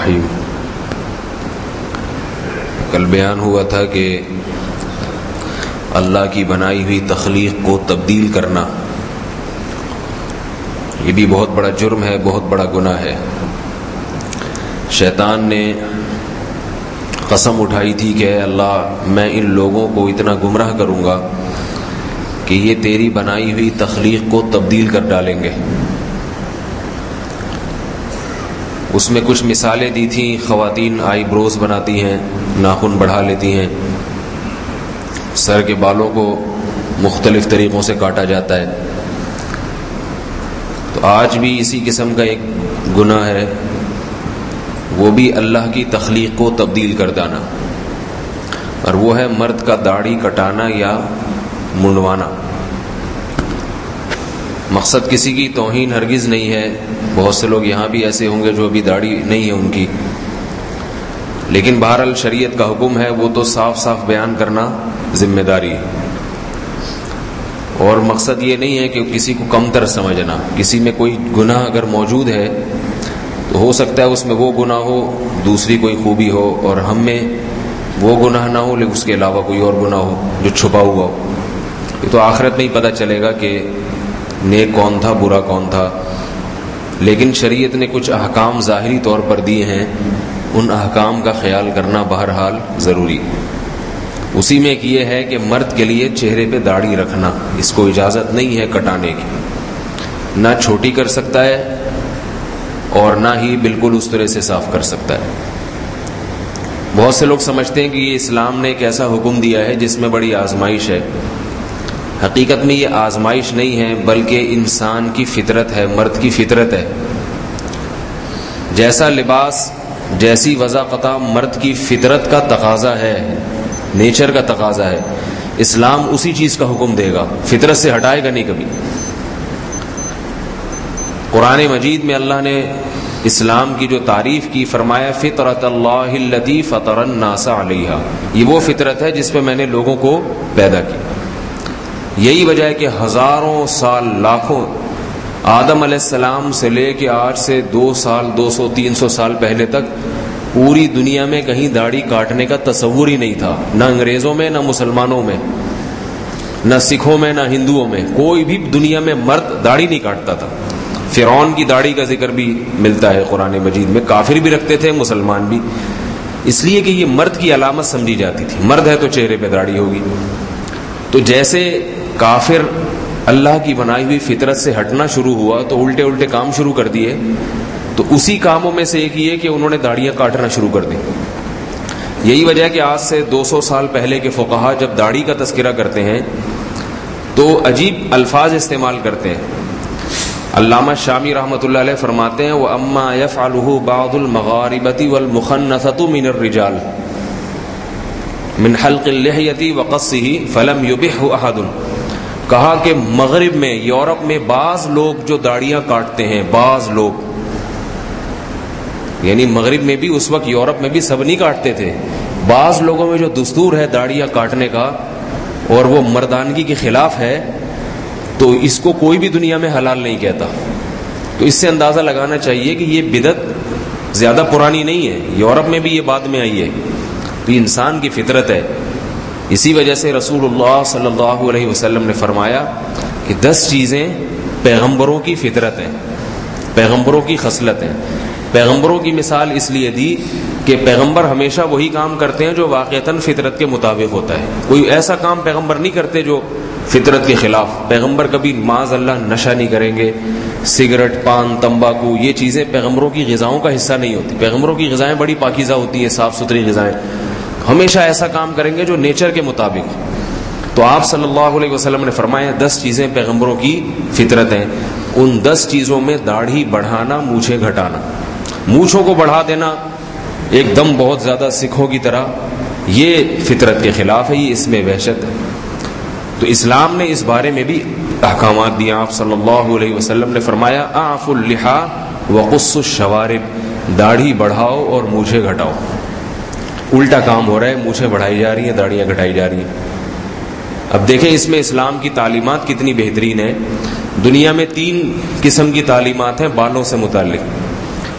الرحیم۔ کل بیان ہوا تھا کہ اللہ کی بنائی ہوئی تخلیق کو تبدیل کرنا یہ بھی بہت بڑا جرم ہے، بہت بڑا گناہ ہے۔ شیطان نے قسم اٹھائی تھی کہ اے اللہ میں ان لوگوں کو اتنا گمراہ کروں گا کہ یہ تیری بنائی ہوئی تخلیق کو تبدیل کر ڈالیں گے۔ اس میں کچھ مثالیں دی تھیں، خواتین آئی بروز بناتی ہیں، ناخن بڑھا لیتی ہیں، سر کے بالوں کو مختلف طریقوں سے کاٹا جاتا ہے۔ تو آج بھی اسی قسم کا ایک گناہ ہے، وہ بھی اللہ کی تخلیق کو تبدیل کر دینا، اور وہ ہے مرد کا داڑھی کٹانا یا منڈوانا۔ مقصد کسی کی توہین ہرگز نہیں ہے، بہت سے لوگ یہاں بھی ایسے ہوں گے جو ابھی داڑھی نہیں ہے ان کی، لیکن بہرحال شریعت کا حکم ہے وہ تو صاف صاف بیان کرنا ذمہ داری ہے۔ اور مقصد یہ نہیں ہے کہ کسی کو کم تر سمجھنا، کسی میں کوئی گناہ اگر موجود ہے تو ہو سکتا ہے اس میں وہ گناہ ہو، دوسری کوئی خوبی ہو، اور ہم میں وہ گناہ نہ ہو لیکن اس کے علاوہ کوئی اور گناہ ہو جو چھپا ہوا ہو۔ یہ تو آخرت میں ہی پتہ چلے گا کہ نیک کون تھا، برا کون تھا۔ لیکن شریعت نے کچھ احکام ظاہری طور پر دیے ہیں، ان احکام کا خیال کرنا بہرحال ضروری۔ اسی میں ایک یہ ہے کہ مرد کے لیے چہرے پہ داڑھی رکھنا، اس کو اجازت نہیں ہے کٹانے کی، نہ چھوٹی کر سکتا ہے اور نہ ہی بالکل اس طرح سے صاف کر سکتا ہے۔ بہت سے لوگ سمجھتے ہیں کہ یہ اسلام نے ایک ایسا حکم دیا ہے جس میں بڑی آزمائش ہے۔ حقیقت میں یہ آزمائش نہیں ہے، بلکہ انسان کی فطرت ہے، مرد کی فطرت ہے۔ جیسا لباس، جیسی وضاقتہ مرد کی فطرت کا تقاضا ہے، نیچر کا تقاضا ہے، اسلام اسی چیز کا حکم دے گا، فطرت سے ہٹائے گا نہیں کبھی۔ قرآن مجید میں اللہ نے اسلام کی جو تعریف کی، فرمایا فطرت اللہ التی فطر الناس علیہا، یہ وہ فطرت ہے جس پہ میں نے لوگوں کو پیدا کی۔ یہی وجہ ہے کہ ہزاروں سال، لاکھوں، آدم علیہ السلام سے لے کے آج سے 200، 200، 300 سال پہلے تک پوری دنیا میں کہیں داڑھی کاٹنے کا تصور ہی نہیں تھا، نہ انگریزوں میں، نہ مسلمانوں میں، نہ سکھوں میں، نہ ہندوؤں میں، کوئی بھی دنیا میں مرد داڑھی نہیں کاٹتا تھا۔ فرعون کی داڑھی کا ذکر بھی ملتا ہے قرآن مجید میں، کافر بھی رکھتے تھے، مسلمان بھی، اس لیے کہ یہ مرد کی علامت سمجھی جاتی تھی، مرد ہے تو چہرے پہ داڑھی ہوگی۔ تو جیسے کافر اللہ کی بنائی ہوئی فطرت سے ہٹنا شروع ہوا تو الٹے الٹے کام شروع کر دیے، تو اسی کاموں میں سے ایک یہ کہ انہوں نے داڑیاں کاٹنا شروع کر دی۔ یہی وجہ ہے کہ آج سے 200 سال پہلے کے فقہا جب داڑھی کا تذکرہ کرتے ہیں تو عجیب الفاظ استعمال کرتے ہیں۔ علامہ شامی رحمۃ اللہ علیہ فرماتے ہیں وَأَمَّا يَفْعَلُهُ بَعْضُ الْمَغَارِبَةِ وَالْمُخَنَّثَةُ مِنَ الرِّجَالِ مِنْ حَلْقِ اللِّحْيَةِ وَقَصِّهِ فَلَمْ يُبِحْهُ أَحَدٌ۔ کہا کہ مغرب میں، یورپ میں بعض لوگ جو داڑیاں کاٹتے ہیں، بعض لوگ، یعنی مغرب میں بھی اس وقت، یورپ میں بھی سب نہیں کاٹتے تھے، بعض لوگوں میں جو دستور ہے داڑیاں کاٹنے کا اور وہ مردانگی کے خلاف ہے، تو اس کو کوئی بھی دنیا میں حلال نہیں کہتا۔ تو اس سے اندازہ لگانا چاہیے کہ یہ بدعت زیادہ پرانی نہیں ہے، یورپ میں بھی یہ بعد میں آئی ہے، تو انسان کی فطرت ہے۔ اسی وجہ سے رسول اللہ صلی اللہ علیہ وسلم نے فرمایا کہ 10 چیزیں پیغمبروں کی فطرت ہیں، پیغمبروں کی خصلت ہیں۔ پیغمبروں کی مثال اس لیے دی کہ پیغمبر ہمیشہ وہی کام کرتے ہیں جو واقعتاً فطرت کے مطابق ہوتا ہے، کوئی ایسا کام پیغمبر نہیں کرتے جو فطرت کے خلاف۔ پیغمبر کبھی معاذ اللہ نشہ نہیں کریں گے، سگریٹ، پان، تمباکو، یہ چیزیں پیغمبروں کی غذاؤں کا حصہ نہیں ہوتی۔ پیغمبروں کی غذائیں بڑی پاکیزہ ہوتی ہیں، صاف ستھری غذائیں، ہمیشہ ایسا کام کریں گے جو نیچر کے مطابق۔ تو آپ صلی اللہ علیہ وسلم نے فرمایا 10 چیزیں پیغمبروں کی فطرت ہیں، ان 10 چیزوں میں داڑھی بڑھانا، مونچھیں گھٹانا، مونچھوں کو بڑھا دینا ایک دم بہت زیادہ سکھوں کی طرح، یہ فطرت کے خلاف ہے، یہ اس میں وحشت ہے۔ تو اسلام نے اس بارے میں بھی احکامات دیے۔ آپ صلی اللہ علیہ وسلم نے فرمایا اعفوا اللحا وقصوا الشوارب، داڑھی بڑھاؤ اور مونچھیں گھٹاؤ۔ الٹا کام ہو رہا ہے، مونچھیں بڑھائی جا رہی ہیں، داڑیاں گھٹائی جا رہی ہیں۔ اب دیکھیں اس میں اسلام کی تعلیمات کتنی بہترین ہے۔ دنیا میں 3 قسم کی تعلیمات ہیں بالوں سے متعلق۔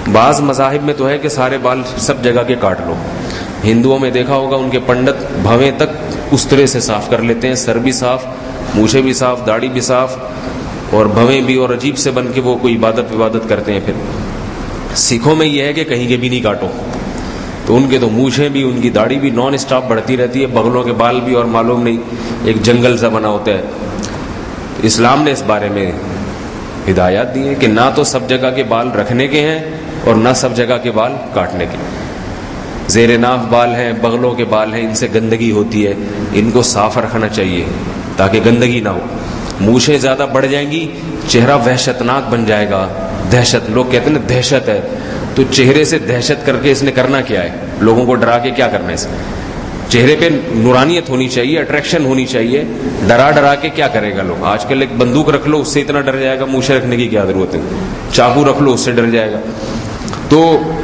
بعض مذاہب میں تو ہے کہ سارے بال سب جگہ کے کاٹ لو. ہندوؤں میں دیکھا ہوگا ان کے پنڈت بھویں تک اس طرح سے صاف کر لیتے ہیں, سر بھی صاف, مونچھیں بھی صاف, داڑھی بھی صاف, اور بھویں بھی, اور عجیب سے بن کے وہ کوئی عبادت کرتے ہیں. پھر سکھوں میں یہ ہے کہ کہیں کے بھی نہیں کاٹو, تو ان کے تو مونچھیں بھی, ان کی داڑھی بھی نان اسٹاپ بڑھتی رہتی ہے, بغلوں کے بال بھی, اور معلوم نہیں ایک جنگل سا بنا ہوتا ہے. اسلام نے اس بارے میں ہدایات دی ہے کہ نہ تو سب جگہ کے بال رکھنے کے ہیں اور نہ سب جگہ کے بال کاٹنے کے. زیر ناف بال ہیں, بغلوں کے بال ہیں, ان سے گندگی ہوتی ہے, ان کو صاف رکھنا چاہیے تاکہ گندگی نہ ہو. مونچھیں زیادہ بڑھ جائیں گی, چہرہ وحشتناک بن جائے گا. دہشت, لوگ کہتے ہیں نا دہشت ہے, تو چہرے سے دہشت کر کے اس نے کرنا کیا ہے؟ لوگوں کو ڈرا کے کیا کرنا ہے؟ اس چہرے پہ نورانیت ہونی چاہیے, اٹریکشن ہونی چاہیے. ڈرا کے کیا کرے گا لوگ؟ آج کل ایک بندوق رکھ لو, اس سے اتنا ڈر جائے گا, مونچھیں رکھنے کی کیا ضرورت ہے؟ چاقو رکھ لو, اس سے ڈر جائے گا. تو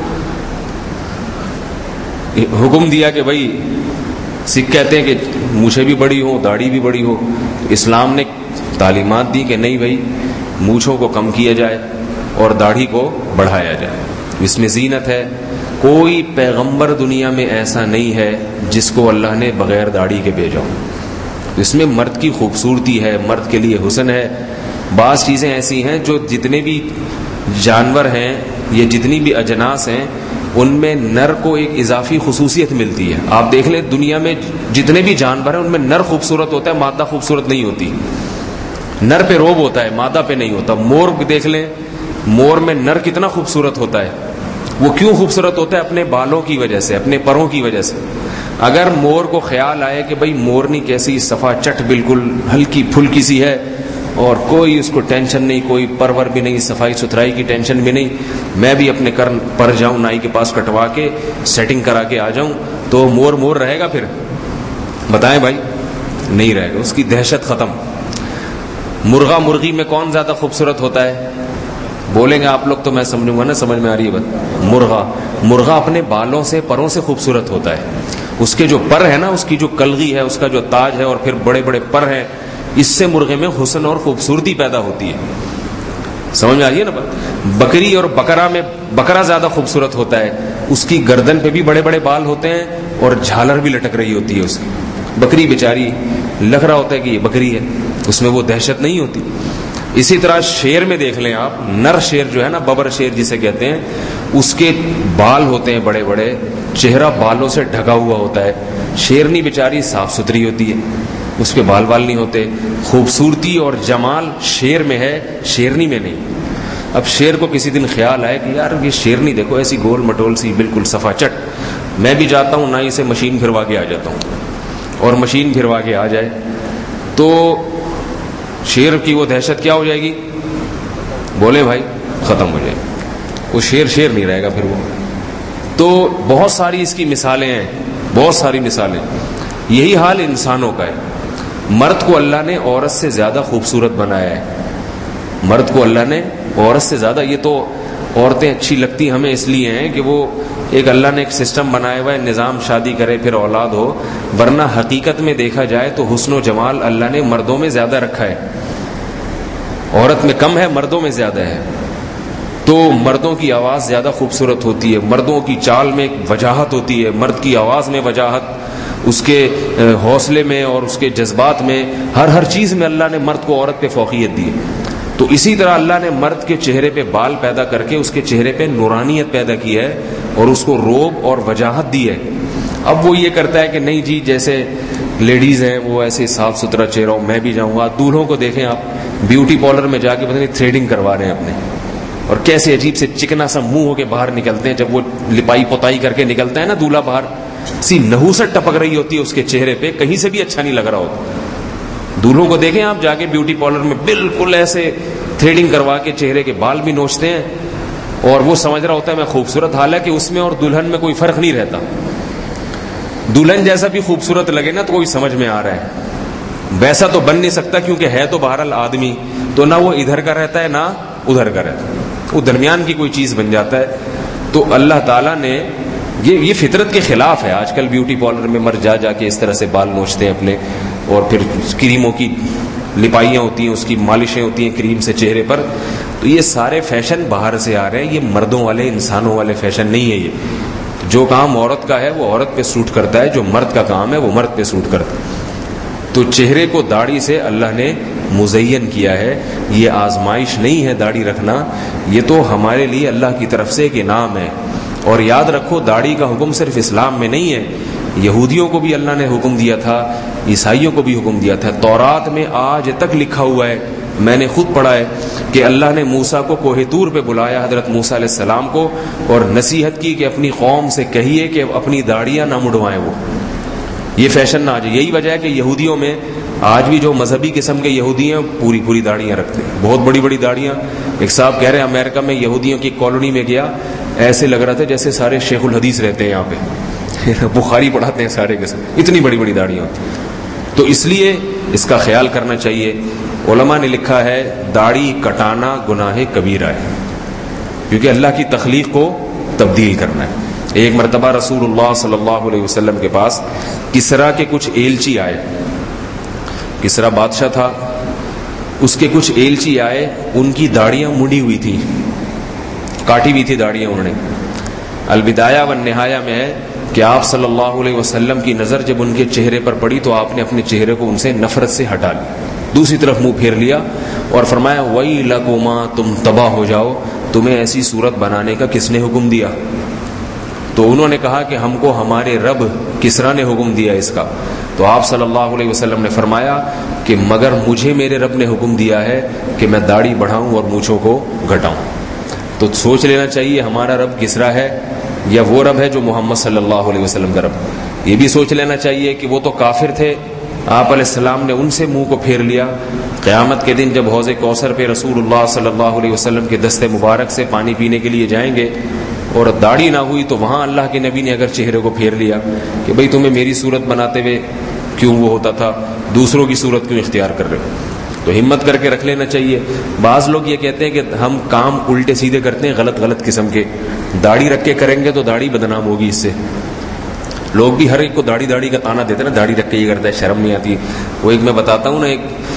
حکم دیا کہ بھائی, سکھ کہتے ہیں کہ مونچھیں بھی بڑی ہو, داڑھی بھی بڑی ہو. اسلام نے تعلیمات دی کہ نہیں بھائی, مونچھوں کو کم کیا جائے اور داڑھی کو بڑھایا جائے. اس میں زینت ہے. کوئی پیغمبر دنیا میں ایسا نہیں ہے جس کو اللہ نے بغیر داڑھی کے بھیجا ہو. اس میں مرد کی خوبصورتی ہے, مرد کے لیے حسن ہے. بعض چیزیں ایسی ہیں جو جتنے بھی جانور ہیں یا جتنی بھی اجناس ہیں, ان میں نر کو ایک اضافی خصوصیت ملتی ہے. آپ دیکھ لیں دنیا میں جتنے بھی جانور ہیں ان میں نر خوبصورت ہوتا ہے, مادہ خوبصورت نہیں ہوتی. نر پہ روب ہوتا ہے, مادہ پہ نہیں ہوتا. مور دیکھ لیں, مور میں نر کتنا خوبصورت ہوتا ہے. وہ کیوں خوبصورت ہوتا ہے؟ اپنے بالوں کی وجہ سے, اپنے پروں کی وجہ سے. اگر مور کو خیال آئے کہ بھئی مورنی کیسی صفا چٹ بالکل ہلکی پھلکی سی ہے اور کوئی اس کو ٹینشن نہیں, کوئی پرور بھی نہیں, صفائی ستھرائی کی ٹینشن بھی نہیں, میں بھی اپنے پر جاؤں نائی کے پاس کٹوا کے سیٹنگ کرا کے آ جاؤں, تو مور رہے گا پھر؟ بتائیں بھائی, نہیں رہے گا. اس کی دہشت ختم. مرغا مرغی میں کون زیادہ خوبصورت ہوتا ہے؟ بولیں گے آپ لوگ تو میں سمجھوں گا نا, سمجھ میں آ رہی ہے بات. مرغا اپنے بالوں سے, پروں سے خوبصورت ہوتا ہے. اس کے جو پر ہے نا, اس کی جو کلغی ہے, اس کا جو تاج ہے, اور پھر بڑے بڑے پر ہیں, اس سے مرغے میں حسن اور خوبصورتی پیدا ہوتی ہے. سمجھ میں آ رہی ہے نا بات. بکری اور بکرا میں بکرا زیادہ خوبصورت ہوتا ہے. اس کی گردن پہ بھی بڑے بڑے بال ہوتے ہیں اور جھالر بھی لٹک رہی ہوتی ہے اس کی. بکری بیچاری لگ رہا ہوتا ہے کہ یہ بکری ہے, اس میں وہ دہشت نہیں ہوتی. اسی طرح شیر میں دیکھ لیں آپ, نر شیر جو ہے نا, ببر شیر جسے کہتے ہیں, اس کے بال ہوتے ہیں بڑے بڑے, چہرہ بالوں سے ڈھکا ہوا ہوتا ہے. شیرنی بیچاری صاف ستھری ہوتی ہے, اس پہ بال نہیں ہوتے. خوبصورتی اور جمال شیر میں ہے, شیرنی میں نہیں. اب شیر کو کسی دن خیال آئے کہ یار یہ شیرنی دیکھو ایسی گول مٹول سی بالکل صفا چٹ, میں بھی جاتا ہوں نائی سے مشین پھروا کے آ جاتا ہوں, اور مشین پھروا کے آ جائے تو شیر کی وہ دہشت کیا ہو جائے گی؟ بولے بھائی, ختم ہو جائے گی. وہ شیر نہیں رہے گا پھر وہ. تو بہت ساری اس کی مثالیں ہیں, بہت ساری مثالیں. یہی حال انسانوں کا ہے. مرد کو اللہ نے عورت سے زیادہ خوبصورت بنایا ہے. مرد کو اللہ نے عورت سے زیادہ, یہ تو عورتیں اچھی لگتی ہمیں اس لیے ہیں کہ وہ ایک اللہ نے ایک سسٹم بنایا ہوا ہے, نظام, شادی کرے پھر اولاد ہو, ورنہ حقیقت میں دیکھا جائے تو حسن و جمال اللہ نے مردوں میں زیادہ رکھا ہے. عورت میں کم ہے, مردوں میں زیادہ ہے. تو مردوں کی آواز زیادہ خوبصورت ہوتی ہے, مردوں کی چال میں ایک وجاہت ہوتی ہے, مرد کی آواز میں وجاہت, اس کے حوصلے میں اور اس کے جذبات میں, ہر چیز میں اللہ نے مرد کو عورت پہ فوقیت دی ہے. تو اسی طرح اللہ نے مرد کے چہرے پہ بال پیدا کر کے اس کے چہرے پہ نورانیت پیدا کی ہے اور اس کو روب اور وجاہت دی ہے. اب وہ یہ کرتا ہے کہ نہیں جی, جیسے لیڈیز ہیں وہ ایسے صاف ستھرا چہرہ ہو, میں بھی جاؤں گا. دولہوں کو دیکھیں آپ, بیوٹی پارلر میں جا کے پتہ نہیں تھریڈنگ کروا رہے ہیں اپنے, اور کیسے عجیب سے چکنا سا منہ ہو کے باہر نکلتے ہیں. جب وہ لپائی پوتائی کر کے نکلتا ہے نا دولہا باہر, سی نحوست ٹپک رہی ہوتی ہے اس کے چہرے پہ, کہیں سے بھی اچھا نہیں لگ رہا ہوتا. دولہوں کو دیکھیں آپ جا کے بیوٹی پارلر میں, بالکل ایسے تھریڈنگ کروا کے چہرے کے بال بھی نوچتے ہیں, اور وہ سمجھ رہا ہوتا ہے میں خوبصورت. حالانکہ اس میں اور دلہن میں کوئی فرق نہیں رہتا. دلہن جیسا بھی خوبصورت لگے نا تو کوئی سمجھ میں آ رہا ہے, ویسا تو بن نہیں سکتا کیونکہ ہے تو بہرحال آدمی, تو نہ وہ ادھر کا رہتا ہے نہ ادھر کا رہتا ہے, وہ درمیان کی کوئی چیز بن جاتا ہے. تو اللہ تعالیٰ نے یہ فطرت کے خلاف ہے. آج کل بیوٹی پارلر میں مرد جا کے اس طرح سے بال نوچتے ہیں اپنے, اور پھر کریموں کی لپائیاں ہوتی ہیں، اس کی مالشیں ہوتی ہیں کریم سے چہرے پر. تو یہ سارے فیشن باہر سے آ رہے ہیں، یہ مردوں والے انسانوں والے فیشن نہیں ہے. یہ جو کام عورت کا ہے وہ عورت پہ سوٹ کرتا ہے، جو مرد کا کام ہے وہ مرد پہ سوٹ کرتا ہے. تو چہرے کو داڑھی سے اللہ نے مزین کیا ہے. یہ آزمائش نہیں ہے داڑھی رکھنا، یہ تو ہمارے لیے اللہ کی طرف سے ایک انعام ہے. اور یاد رکھو داڑھی کا حکم صرف اسلام میں نہیں ہے، یہودیوں کو بھی اللہ نے حکم دیا تھا، عیسائیوں کو بھی حکم دیا تھا. تورات میں آج تک لکھا ہوا ہے، میں نے خود پڑھا ہے کہ اللہ نے موسیٰ کو کوہ طور پہ بلایا، حضرت موسیٰ علیہ السلام کو، اور نصیحت کی کہ اپنی قوم سے کہیے کہ اپنی داڑیاں نہ مڑوائیں، وہ یہ فیشن نہ آ جائے. یہی وجہ ہے کہ یہودیوں میں آج بھی جو مذہبی قسم کے یہودی ہیں پوری پوری داڑیاں رکھتے ہیں، بہت بڑی بڑی داڑیاں. ایک صاحب کہہ رہے ہیں امریکہ میں یہودیوں کی کالونی میں گیا، ایسے لگ رہا تھا جیسے سارے شیخ الحدیث رہتے ہیں یہاں پہ، بخاری پڑھاتے ہیں سارے قسم، اتنی بڑی بڑی داڑیاں. تو اس لیے اس کا خیال کرنا چاہیے. علماء نے لکھا ہے داڑھی کٹانا گناہ کبیرہ ہے، کیونکہ اللہ کی تخلیق کو تبدیل کرنا ہے. ایک مرتبہ رسول اللہ صلی اللہ علیہ وسلم کے پاس کسرا کے کچھ ایلچی آئے. کسرا بادشاہ تھا، اس کے کچھ ایلچی آئے، ان کی داڑیاں مڑی ہوئی تھی، کاٹی ہوئی تھی داڑیاں انہوں نے. البدایہ والنہایہ میں ہے کہ آپ صلی اللہ علیہ وسلم کی نظر جب ان کے چہرے پر پڑی تو آپ نے اپنے چہرے کو ان سے نفرت سے ہٹا لی، دوسری طرف منہ پھیر لیا اور فرمایا وَيْلَكُمَا، تم تباہ ہو جاؤ، تمہیں ایسی صورت بنانے کا کس نے حکم دیا؟ تو انہوں نے کہا کہ ہم کو ہمارے رب کسرا نے حکم دیا اس کا. تو آپ صلی اللہ علیہ وسلم نے فرمایا کہ مگر مجھے میرے رب نے حکم دیا ہے کہ میں داڑھی بڑھاؤں اور مونچھوں کو گھٹاؤں. تو سوچ لینا چاہیے ہمارا رب کسرا ہے یا وہ رب ہے جو محمد صلی اللہ علیہ وسلم کا رب. یہ بھی سوچ لینا چاہیے کہ وہ تو کافر تھے، آپ علیہ السلام نے ان سے منہ کو پھیر لیا. قیامت کے دن جب حوض کوثر پہ رسول اللہ صلی اللہ علیہ وسلم کے دست مبارک سے پانی پینے کے لیے جائیں گے اور داڑھی نہ ہوئی تو وہاں اللہ کے نبی نے اگر چہرے کو پھیر لیا کہ بھئی تمہیں میری صورت بناتے ہوئے کیوں وہ ہوتا تھا، دوسروں کی صورت کیوں اختیار کر رہے ہو؟ تو ہمت کر کے رکھ لینا چاہیے. بعض لوگ یہ کہتے ہیں کہ ہم کام الٹے سیدھے کرتے ہیں، غلط غلط قسم کے. داڑھی رکھ کے کریں گے تو داڑھی بدنام ہوگی اس سے. لوگ بھی ہر ایک کو داڑھی کا تانا دیتے ہیں نا، داڑھی رکھ کے یہ کرتا ہے، شرم نہیں آتی. وہ ایک میں بتاتا ہوں نا،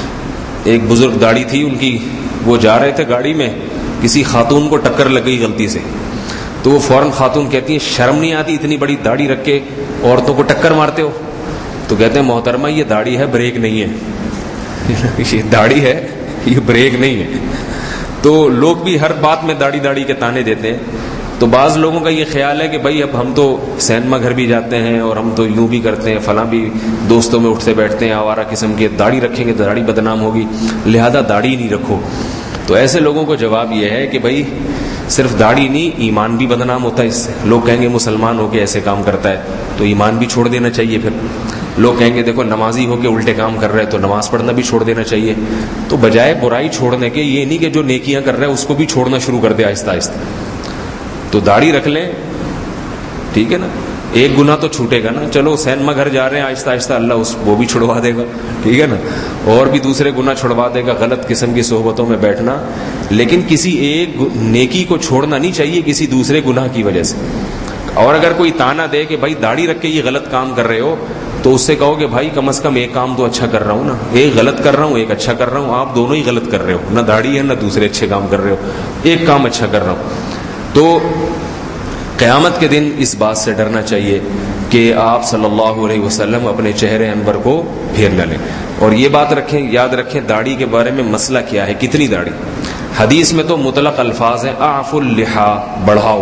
ایک بزرگ داڑھی تھی ان کی، وہ جا رہے تھے گاڑی میں، کسی خاتون کو ٹکر لگ گئی غلطی سے. تو وہ فوراً خاتون کہتی ہے شرم نہیں آتی اتنی بڑی داڑھی رکھ کے عورتوں کو ٹکر مارتے ہو؟ تو کہتے ہیں محترمہ یہ داڑھی ہے، بریک نہیں ہے. یہ داڑھی ہے، یہ بریک نہیں ہے. تو لوگ بھی ہر بات میں داڑھی کے تانے دیتے ہیں. تو بعض لوگوں کا یہ خیال ہے کہ بھائی اب ہم تو سینما گھر بھی جاتے ہیں اور ہم تو یوں بھی کرتے ہیں، فلاں بھی دوستوں میں اٹھتے بیٹھتے ہیں آوارہ قسم کے، داڑھی رکھیں گے تو داڑھی بدنام ہوگی، لہذا داڑھی نہیں رکھو. تو ایسے لوگوں کو جواب یہ ہے کہ بھائی صرف داڑھی نہیں، ایمان بھی بدنام ہوتا ہے اس سے. لوگ کہیں گے مسلمان ہو کے ایسے کام کرتا ہے تو ایمان بھی چھوڑ دینا چاہیے. پھر لوگ کہیں گے دیکھو نمازی ہو کے الٹے کام کر رہے تو نماز پڑھنا بھی چھوڑ دینا چاہیے. تو بجائے برائی چھوڑنے کے یہ نہیں کہ جو نیکیاں کر رہے ہیں اس کو بھی چھوڑنا شروع کر دے آہستہ آہستہ. تو داڑھی رکھ لیں، ٹھیک ہے نا، ایک گناہ تو چھوٹے گا نا. چلو سینما گھر جا رہے ہیں، آہستہ آہستہ اللہ وہ بھی چھڑوا دے گا، ٹھیک ہے نا، اور بھی دوسرے گناہ چھڑوا دے گا، غلط قسم کی صحبتوں میں بیٹھنا. لیکن کسی ایک نیکی کو چھوڑنا نہیں چاہیے کسی دوسرے گناہ کی وجہ سے. اور اگر کوئی تانا دے کہ بھائی داڑھی رکھ کے یہ غلط کام کر رہے ہو تو اس سے کہو کہ بھائی کم از کم ایک کام تو اچھا کر رہا ہوں نا، ایک غلط کر رہا ہوں ایک اچھا کر رہا ہوں. آپ دونوں ہی غلط کر رہے ہو، نہ داڑھی ہے نہ دوسرے اچھے کام کر رہے ہو، ایک کام اچھا کر رہا ہوں. تو قیامت کے دن اس بات سے ڈرنا چاہیے کہ آپ صلی اللہ علیہ وسلم اپنے چہرے انور کو پھیر نہ لیں. اور یہ بات رکھیں، یاد رکھیں داڑھی کے بارے میں مسئلہ کیا ہے، کتنی داڑھی. حدیث میں تو مطلق الفاظ ہیں اعفوا اللحا، بڑھاؤ.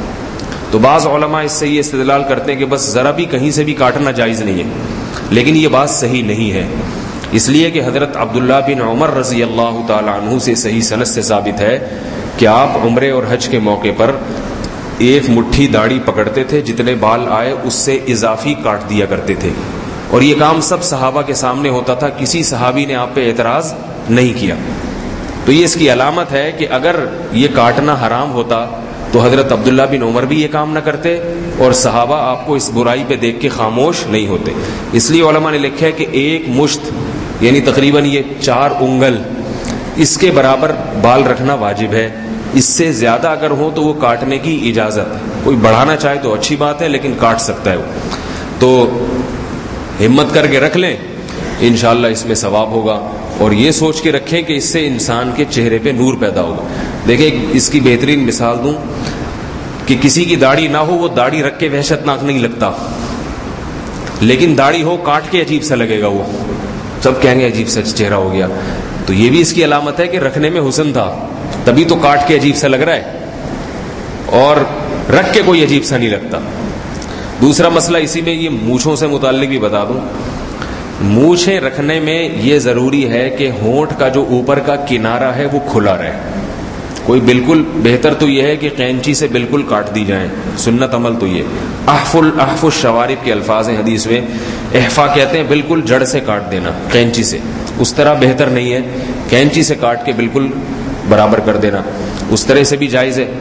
تو بعض علماء اس سے یہ استدلال کرتے ہیں کہ بس ذرا بھی کہیں سے بھی کاٹنا جائز نہیں ہے، لیکن یہ بات صحیح نہیں ہے. اس لیے کہ حضرت عبداللہ بن عمر رضی اللہ تعالی عنہ سے صحیح سند سے ثابت ہے کہ آپ عمرے اور حج کے موقع پر ایک مٹھی داڑھی پکڑتے تھے، جتنے بال آئے اس سے اضافی کاٹ دیا کرتے تھے. اور یہ کام سب صحابہ کے سامنے ہوتا تھا، کسی صحابی نے آپ پہ اعتراض نہیں کیا. تو یہ اس کی علامت ہے کہ اگر یہ کاٹنا حرام ہوتا تو حضرت عبداللہ بن عمر بھی یہ کام نہ کرتے اور صحابہ آپ کو اس برائی پہ دیکھ کے خاموش نہیں ہوتے. اس لیے علماء نے لکھا ہے کہ ایک مشت یعنی تقریباً یہ 4 انگل، اس کے برابر بال رکھنا واجب ہے. اس سے زیادہ اگر ہو تو وہ کاٹنے کی اجازت ہے. کوئی بڑھانا چاہے تو اچھی بات ہے لیکن کاٹ سکتا ہے وہ. تو ہمت کر کے رکھ لیں. انشاءاللہ اس میں ثواب ہوگا، اور یہ سوچ کے رکھیں کہ اس سے انسان کے چہرے پہ نور پیدا ہوگا۔ دیکھیں اس کی بہترین مثال دوں کہ کسی کی داڑھی نہ ہو، وہ داڑھی رکھ کے وحشت ناک نہیں لگتا، لیکن داڑھی ہو کاٹ کے عجیب سا لگے گا، وہ سب کہیں گے عجیب سا چہرہ ہو گیا۔ تو یہ بھی اس کی علامت ہے کہ رکھنے میں حسن تھا، تبھی تو کاٹ کے عجیب سا لگ رہا ہے، اور رکھ کے کوئی عجیب سا نہیں لگتا۔ دوسرا مسئلہ اسی میں یہ مونچھوں سے متعلق بھی بتا دوں، مونچھیں رکھنے میں یہ ضروری ہے کہ ہونٹ کا جو اوپر کا کنارہ ہے وہ کھلا رہے۔ کوئی بالکل بہتر تو یہ ہے کہ قینچی سے بالکل کاٹ دی جائیں، سنت عمل تو یہ احف الشوارب کے الفاظ ہیں حدیث میں، احفا کہتے ہیں بالکل جڑ سے کاٹ دینا قینچی سے، اس طرح بہتر نہیں ہے، قینچی سے کاٹ کے بالکل برابر کر دینا، اس طرح سے بھی جائز ہے۔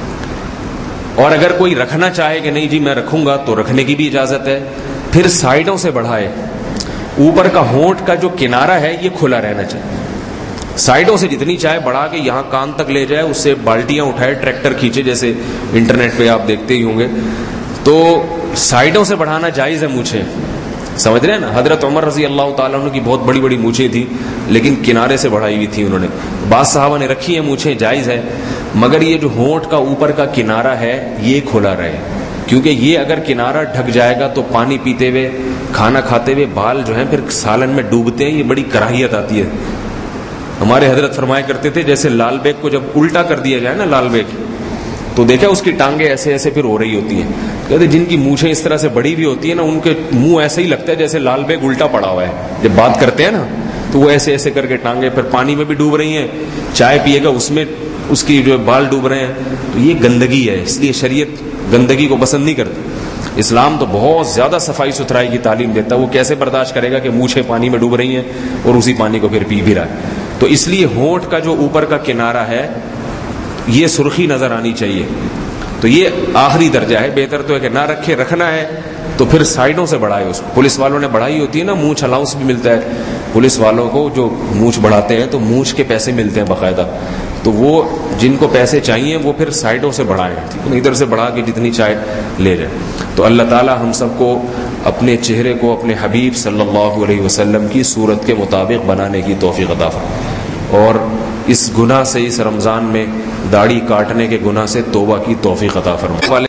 اور اگر کوئی رکھنا چاہے کہ نہیں جی میں رکھوں گا تو رکھنے کی بھی اجازت ہے، پھر سائڈوں سے بڑھائے، اوپر کا ہونٹ کا جو کنارہ ہے یہ کھلا رہنا چاہیے، سائڈوں سے جتنی چاہے بڑھا کے یہاں کان تک لے جائے، اس سے بالٹیاں اٹھائے، ٹریکٹر کھینچے، جیسے انٹرنیٹ پہ آپ دیکھتے ہی ہوں گے۔ تو سائڈوں سے بڑھانا جائز ہے مونچھیں، سمجھ رہے ہیں نا؟ حضرت عمر رضی اللہ تعالیٰ عنہ کی بہت بڑی بڑی مونچھیں تھی، لیکن کنارے سے بڑھائی ہوئی تھی انہوں نے۔ بعض صحابہ نے رکھی ہیں مونچھیں، جائز ہے، مگر یہ جو ہونٹ کا اوپر کا کنارہ ہے یہ کھلا رہے، کیونکہ یہ اگر کنارہ ڈھک جائے گا تو پانی پیتے ہوئے، کھانا کھاتے ہوئے بال جو ہیں پھر سالن میں ڈوبتے ہیں، یہ بڑی کراہیت آتی ہے۔ ہمارے حضرت فرمایا کرتے تھے جیسے لال بیگ کو جب الٹا کر دیا جائے نا، لال بیگ تو دیکھا اس کی ٹانگیں ایسے ایسے پھر ہو رہی ہوتی ہیں، کہتے جن کی مونچھیں اس طرح سے بڑی ہوئی ہوتی ہیں نا، ان کے منہ ایسے ہی لگتا ہے جیسے لال بیگ الٹا پڑا ہوا ہے، جب بات کرتے ہیں نا تو وہ ایسے ایسے کر کے ٹانگیں پھر پانی میں بھی ڈوب رہی ہیں، چائے پیے گا اس میں اس کی جو بال ڈوب رہے ہیں، تو یہ گندگی ہے، اس لیے شریعت گندگی کو پسند نہیں کرتی۔ اسلام تو بہت زیادہ صفائی ستھرائی کی تعلیم دیتا ہے، وہ کیسے برداشت کرے گا کہ مونچھیں پانی میں ڈوب رہی ہیں اور اسی پانی کو پھر پی بھی رہا ہے؟ تو اس لیے ہونٹ کا جو اوپر کا کنارہ ہے یہ سرخی نظر آنی چاہیے، تو یہ آخری درجہ ہے، بہتر تو ہے کہ نہ رکھے، رکھنا ہے تو پھر سائڈوں سے بڑھائے اس کو۔ پولیس والوں نے بڑھائی ہوتی ہے نا، مونچھ الاؤنس بھی ملتا ہے پولیس والوں کو، جو مونچھ بڑھاتے ہیں تو مونچھ کے پیسے ملتے ہیں باقاعدہ، تو وہ جن کو پیسے چاہیے وہ پھر سائڈوں سے بڑھائیں، ادھر سے بڑھا کے جتنی چاہے لے جائیں۔ تو اللہ تعالی ہم سب کو اپنے چہرے کو اپنے حبیب صلی اللہ علیہ وسلم کی صورت کے مطابق بنانے کی توفیق عطا فرمائے، اور اس گناہ سے، اس رمضان میں داڑھی کاٹنے کے گناہ سے توبہ کی توفیق عطا فرمائے۔